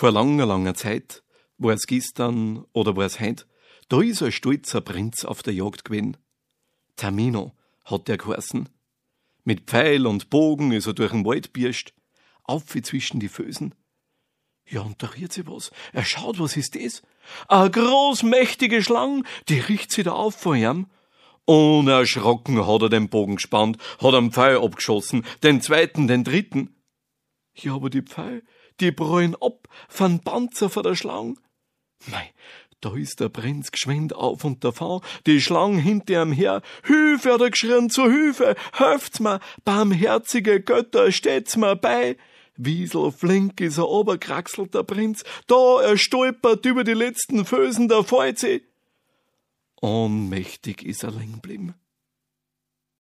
Vor langer, langer Zeit, war's gestern oder war's heut, da ist ein stolzer Prinz auf der Jagd gewesen. Tamino hat der geheißen. Mit Pfeil und Bogen ist er durch den Wald birscht, auf wie zwischen die Fösen. Ja, und da rührt sich was. Er schaut, was ist das? Eine großmächtige Schlang, die riecht sich da auf vor ihm. Unerschrocken hat er den Bogen gespannt, hat einen Pfeil abgeschossen, den zweiten, den dritten. Ja, aber die Pfeil, die prallen ab von Panzer vor der Schlang. Mei, da ist der Prinz geschwind auf und davon, die Schlang hinter ihm her. Hilfe, hat er geschrien, zu Hilfe, helft's mir, barmherzige Götter, steht's mir bei. Wiesel flink ist er oberkraxelt, der Prinz, da er stolpert über die letzten Fösen, der fällt sie. Ohnmächtig ist er liegen geblieben.